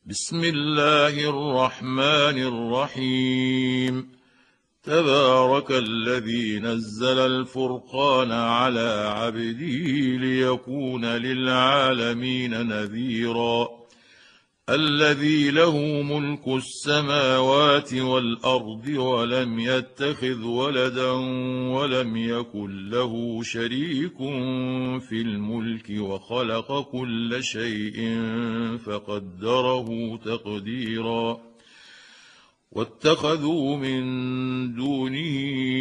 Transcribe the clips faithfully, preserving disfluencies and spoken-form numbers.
بسم الله الرحمن الرحيم. تبارك الذي نزل الفرقان على عبده ليكون للعالمين نذيرا. الذي له ملك السماوات والأرض ولم يتخذ ولدا ولم يكن له شريك في الملك وخلق كل شيء فقدره تقديرا. واتخذوا من دونه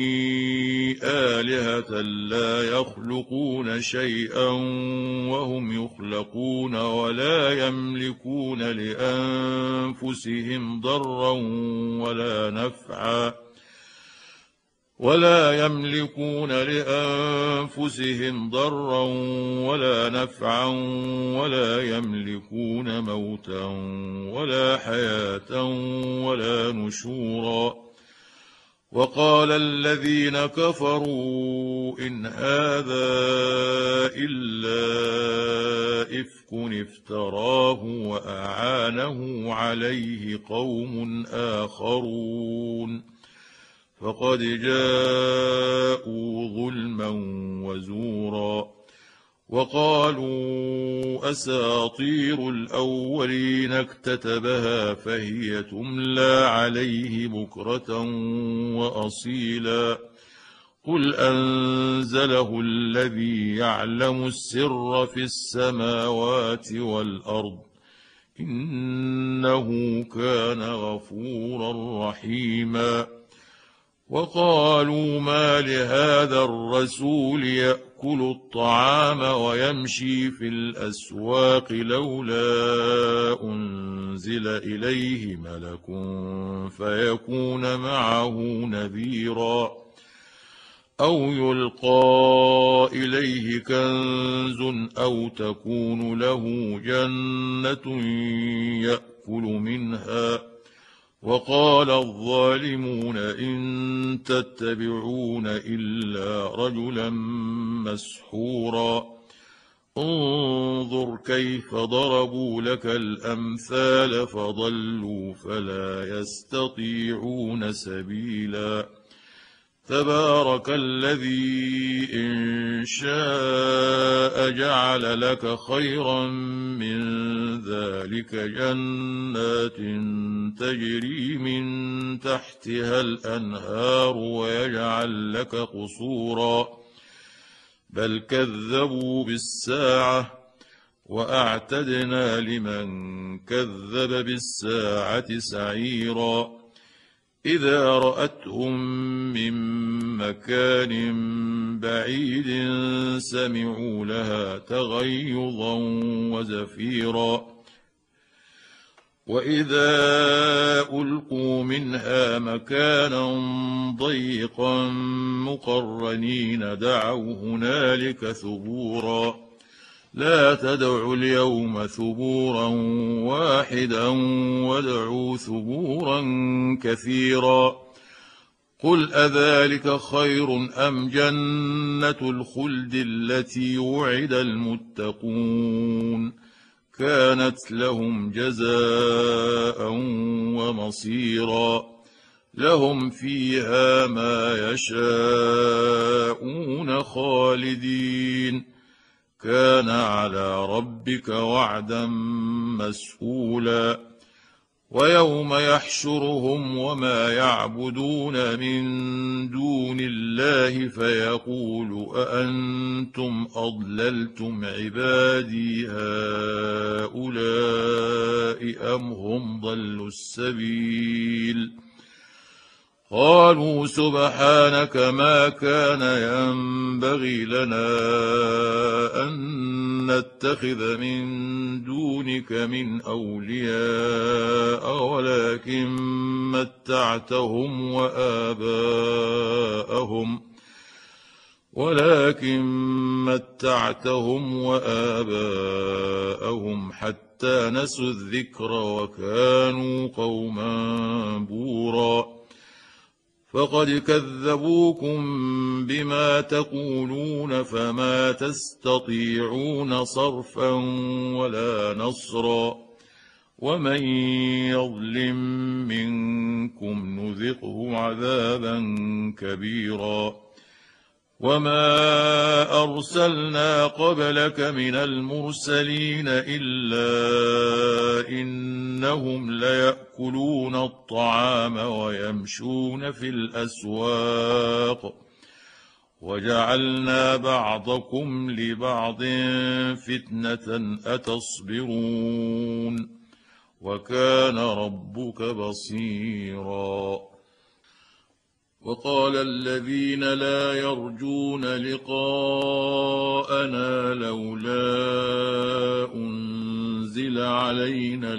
آلهة لا يخلقون شيئا وهم يخلقون ولا يملكون لأنفسهم ضرا ولا نفعا ولا يملكون لأنفسهم ضرا ولا نفعا ولا يملكون موتا ولا حياة ولا نشورا. وقال الذين كفروا إن هذا إلا إفك افتراه وأعانه عليه قوم آخرون فقد جاءوا ظلما وزورا. وقالوا أساطير الأولين اكتتبها فهي تملى عليه بكرة وأصيلا. قل أنزله الذي يعلم السر في السماوات والأرض إنه كان غفورا رحيما. وقالوا ما لهذا الرسول يأكل الطعام ويمشي في الأسواق لولا أنزل إليه ملك فيكون معه نذيرا أو يلقى إليه كنز أو تكون له جنة يأكل منها. وقال الظالمون إن تتبعون إلا رجلا مسحورا. انظر كيف ضربوا لك الأمثال فضلوا فلا يستطيعون سبيلا. تبارك الذي إن شاء جعل لك خيرا من ذلك جنات تجري من تحتها الأنهار ويجعل لك قصورا بل كذبوا بالساعة وأعتدنا لمن كذب بالساعة سعيرا. إذا رأتهم من مكان بعيد سمعوا لها تغيظا وزفيرا. وإذا ألقوا منها مكانا ضيقا مقرنين دعوا هنالك ثبورا. لا تدعوا اليوم ثبورا واحدا وادعوا ثبورا كثيرا. قل أذلك خير أم جنة الخلد التي وعد المتقون كانت لهم جزاء ومصيرا. لهم فيها ما يشاءون خالدين كان على ربك وعدا مسئولا. ويوم يحشرهم وما يعبدون من دون الله فيقول أأنتم أضللتم عبادي هؤلاء أم هم ضلوا السبيل. قالوا سبحانك ما كان ينبغي لنا أن نتخذ من دونك من أولياء ولكن متعتهم وآباءهم ولكن متعتهم وآباءهم حتى نسوا الذكر وكانوا قوما بورا. فقد كذبوكم بما تقولون فما تستطيعون صرفا ولا نصرا. ومن يظلم منكم نذقه عذابا كبيرا وما أرسلنا قبلك من المرسلين إلا إنهم ليأكلون الطعام ويمشون في الأسواق وجعلنا بعضكم لبعض فتنة أتصبرون وكان ربك بصيرا وقال الذين لا يرجون لقاءنا لولا أنزل علينا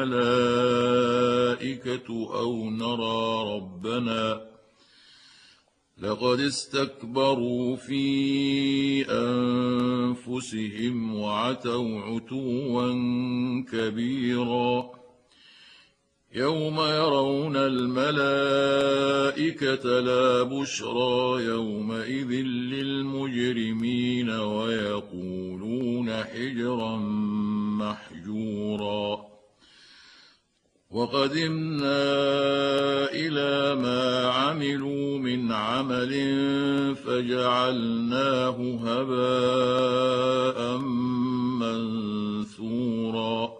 الملائكة أو نرى ربنا لقد استكبروا في أنفسهم وعتوا عتوا كبيرا يوم يرون الملائكة لا بشرى يومئذ للمجرمين ويقولون حجرا محجورا وقدمنا إلى ما عملوا من عمل فجعلناه هباء منثورا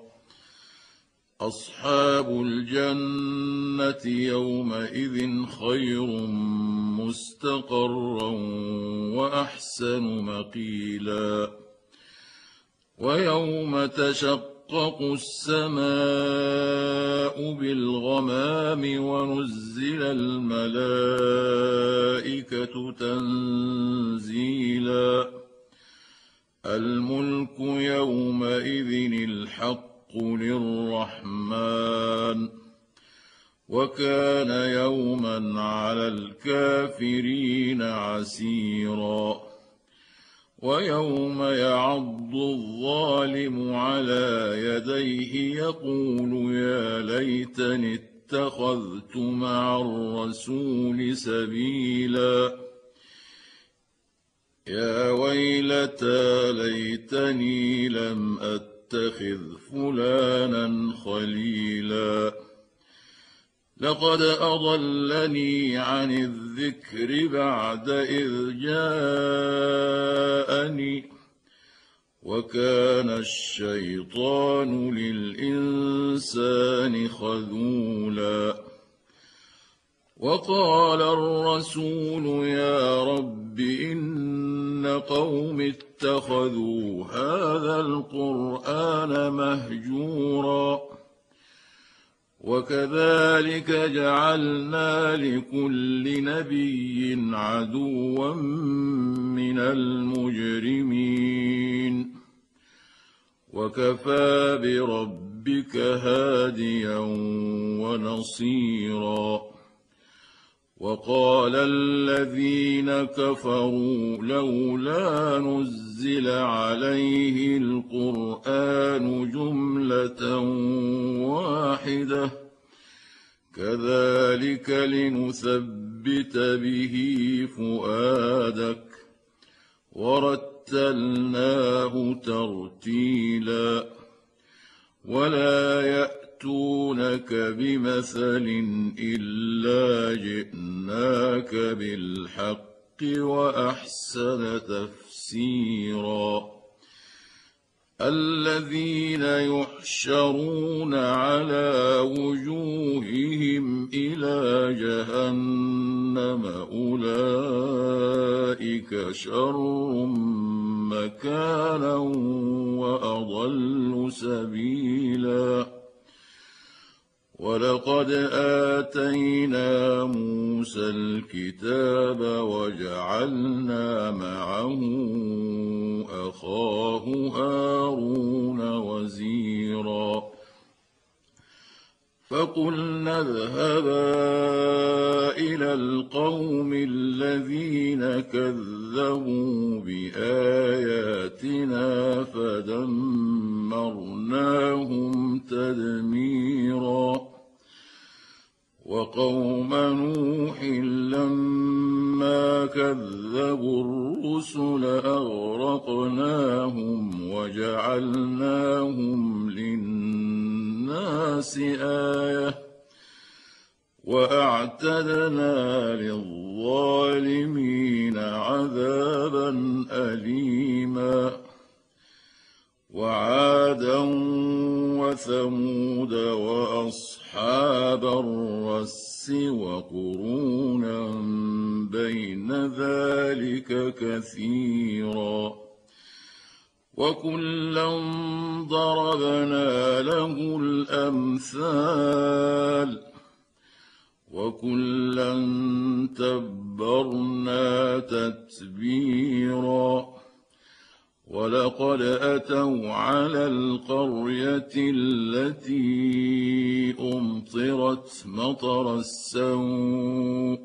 أصحاب الجنة يومئذ خير مستقرا وأحسن مقيلا ويوم تشقق السماء بالغمام ونزل الملائكة تنزيلا الملك يومئذ الحق للرحمن وكان يوما على الكافرين عسيرا ويوم يعض الظالم على يديه يقول يا ليتني اتخذت مع الرسول سبيلا يا ويلتى ليتني لم أتخذ اتخذ فلانا خليلا لقد أضلني عن الذكر بعد إذ جاءني وكان الشيطان للإنسان خذولا وقال الرسول يا رب إن قوم اتخذوا هذا القرآن مهجورا وكذلك جعلنا لكل نبي عدوا من المجرمين وكفى بربك هاديا ونصيرا وقال الذين كفروا لولا نزل عليه القرآن جملة واحدة كذلك لنثبت به فؤادك ورتلناه ترتيلا ولا يأتونك بمثل إلا جئناك بالحق وأحسن تفسيرا الذين يحشرون على وجوههم إلى جهنم أولئك شر مكانا وأضل سبيلا ولقد آتينا موسى الكتاب وجعلنا معه أخاه هارون وزيرا فقلنا اذهبا إلى القوم الذين كذبوا بآياتنا فدمرناهم تدميرا وقوم نوح لما كذبوا الرسل أغرقناهم وجعلناهم للناس الناس آية وأعتدنا للظالمين عذابا أليما وعادا وثمود وأصحاب الرس وقرونا بين ذلك كثيرا وكلا ضربنا له الأمثال وكلا تبرنا تتبيرا ولقد أتوا على القرية التي أمطرت مطر السوء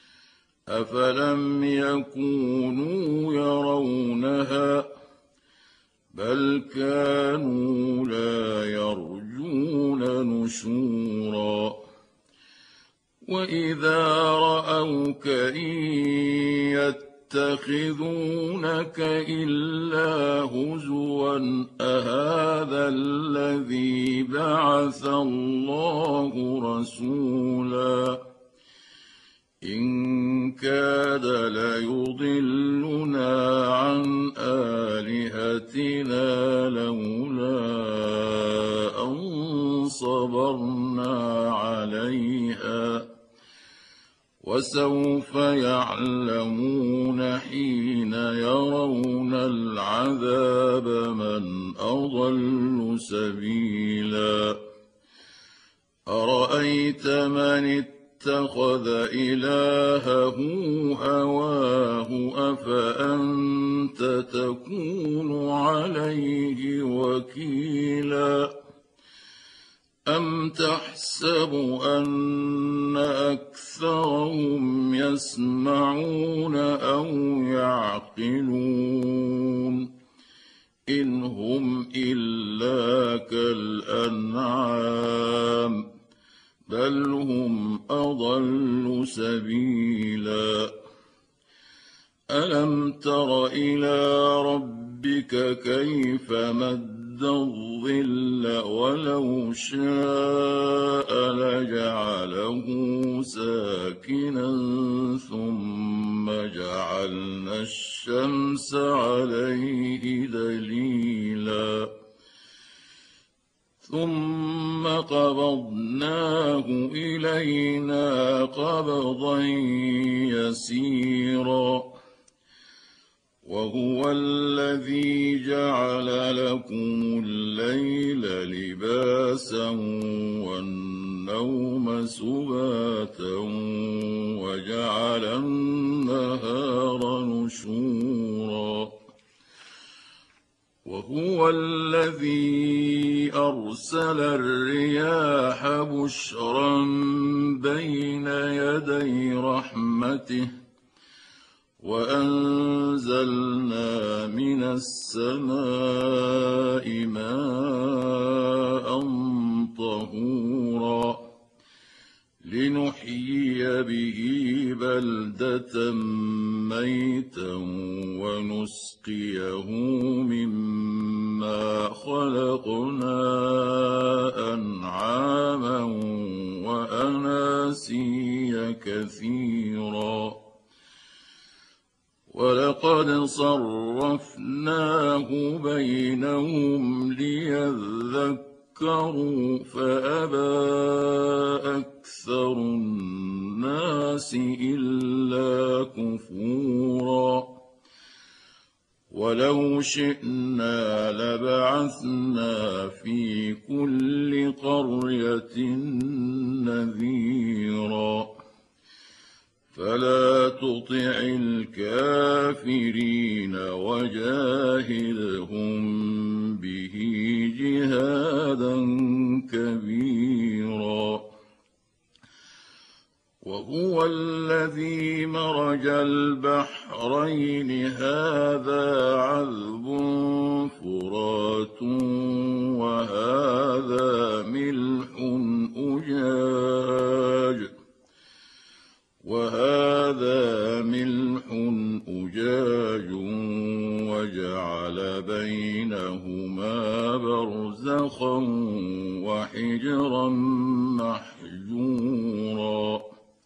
أفلم يكونوا يرونها بل كانوا لا يرجون نشورا وإذا رأوك إن يتخذونك إلا هزوا أهذا الذي بعث الله رسولا إن كاد ليضلنا عن آلهتنا لولا أن صبرنا عليها وسوف يعلمون حين يرون العذاب من أضل سبيلا أرأيت من اتخذ إلهه هواه أفأنت تكون عليه وكيلا أم تحسب أن أكثرهم يسمعون أو يعقلون إن هم إلا كالأنعام بل هم أضل سبيلا ألم تر إلى ربك كيف مد الظل ولو شاء لجعله ساكنا ثم جعلنا الشمس عليه دليلا ثم قبضناه إلينا قبضا يسيرا وهو الذي جعل لكم الليل لباسا والنوم سباتا وجعل النهار نشورا وهو الذي أرسل الرياح بشرا بين يدي رحمته وأنزلنا من السماء ماء طهورا لنحيي به بلدة ميتا ونسقيه مما خلقنا أنعاما وأناسيا كثيرا ولقد صرفناه بينهم ليذكروا فأبى أكثر الناس إلا كفورا ولو شئنا لبعثنا في كل قرية نذيرا فلا تطع الكافرين وجاهدهم به جهادا كبيرا وهو الذي مرج البحرين هذا عذب فرات وهذا ملح أجاج وهذا ملح أجاج وجعل بينهما برزخا وحجرا حجرا محجورا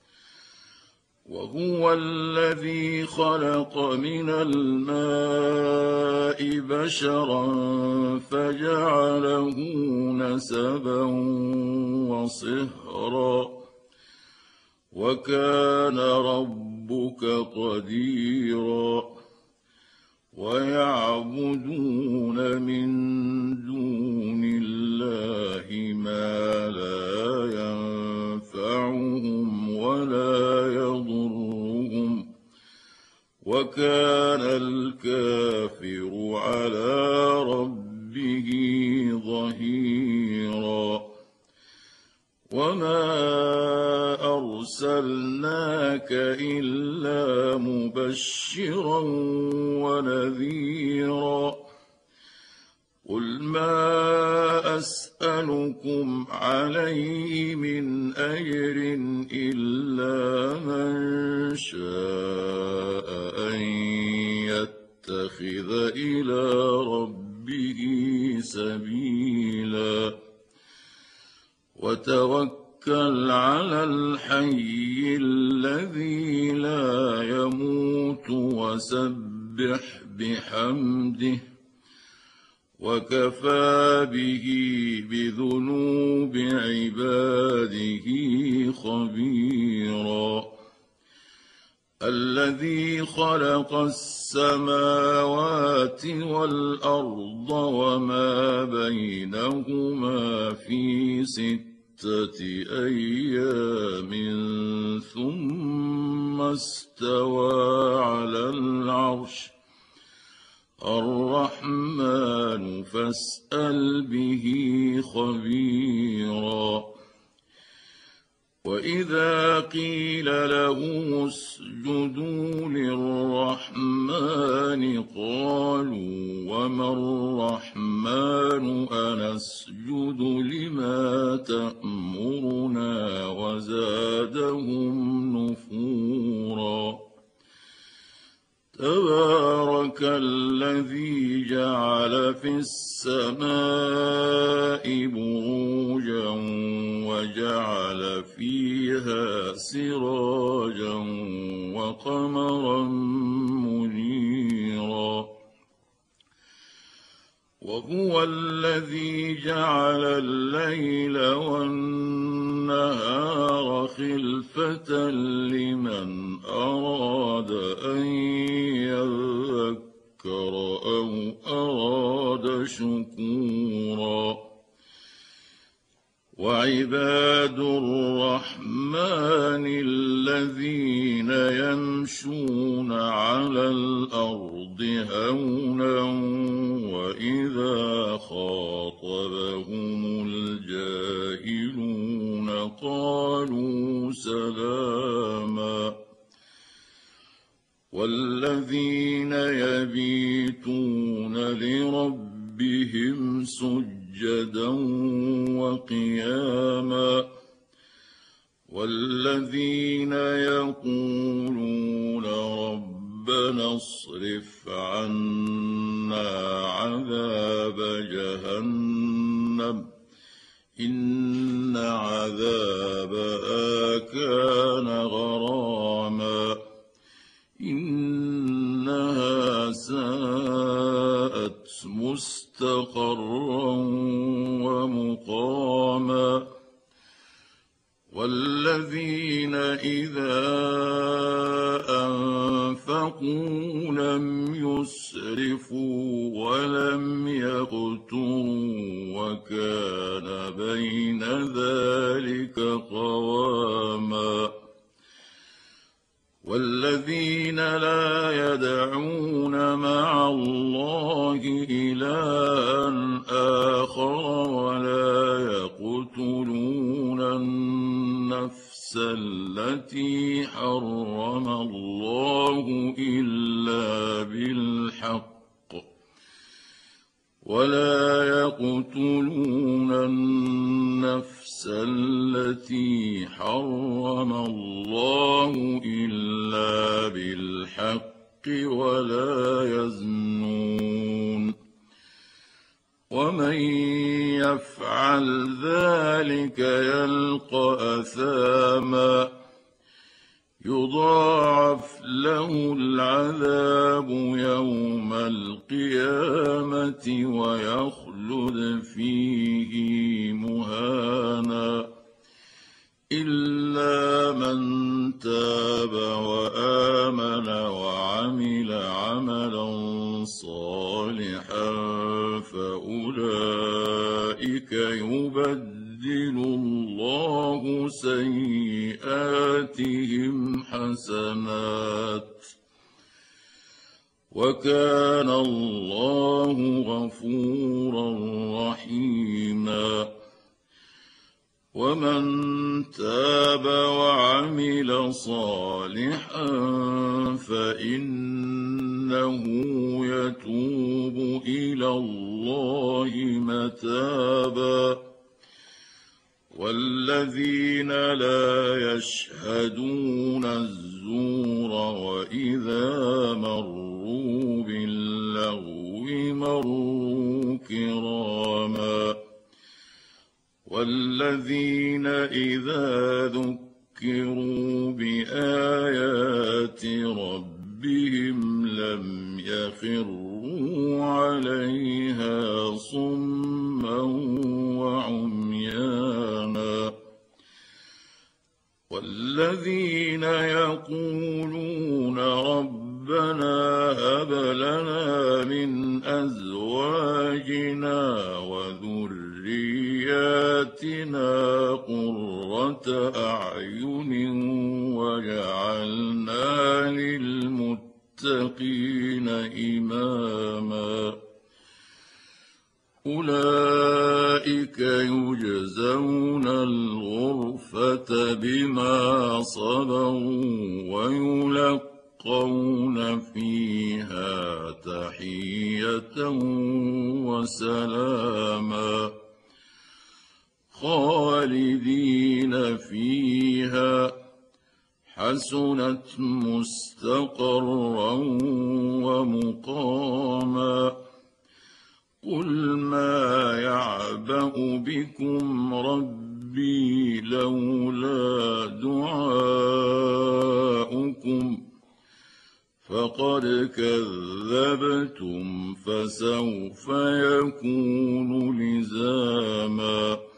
وهو الذي خلق من الماء بشرا فجعله نسبا وصهرا وكان ربك قديرا ويعبدون من دون الله ما لا ينفعهم ولا يضرهم وكان الكافر على ربه ظهيرا وما أرسلناك إلا مبشرا ونذيرا قل ما أسألكم عليه من أجر إلا من شاء أن يتخذ إلى ربه سبيلا وتوكل على الحي الذي لا يموت وسبح بحمده وكفى به بذنوب عباده خبيرا الذي خلق السماوات والأرض وما بينهما في ستة أيام ثم استوى على العرش الرحمن فاسأل به خبيرا وإذا قيل لهم اسجدوا للرحمن قالوا وما الرحمن أنسجد لما تأمرنا وزادهم نفورا تبارك الذي جعل في السماء بروجا وجعل فيها سراجا وقمرا منيرا وهو الذي جعل الليل والنهار خلفة لمن أراد أن يذكر أو أراد شكورا وعباد الرحمن الذين يمشون على الأرض هونا وإذا خاطبهم الجاهلون قالوا سلاما والذين يبيتون لربهم سجدا وقياما والذين يقولون ربنا اصرف عنا عذاب جهنم إن عذابها كان غراما إنها ساءت مستقرا ومقاما والذين إذا أنفقوا لم يسرفوا ولم يقتروا وكان بين ذلك قواما والذين لا يدعون مع الله إلها آخر ولا يقتلون النفس التي حرم الله إلا بالحق ولا يقتلون النفس التي حرم الله إلا بالحق ولا يزنون ومن يفعل ذلك يلقى أثاما يضاعف له العذاب يوم القيامة ويخلد فيه مهانا إلا من تاب وآمن وعمل عملا صالحا فأولئك يبدل الله سيئاتهم حسنات وكان الله غفورا رحيما ومن تاب وعمل صالحا فإنه يتوب إلى الله متابا والذين لا يشهدون الزور وإذا مروا باللغو مروا كراما والذين إذا ذكروا بآيات ربهم لم يخروا عليها صما وعميانا والذين يقولون ربنا هب لنا من أزواجنا وذرياتنا قرة أعين وجعلنا للمتقين إماما أولئك يجزون الغرفة بما صبروا ويلقون فيها تحية وسلاما خالدين فيها حسنت مستقرا ومقاما قل ما يعبأ بكم ربي لولا دعاؤكم فقد كذبتم فسوف يكون لزاما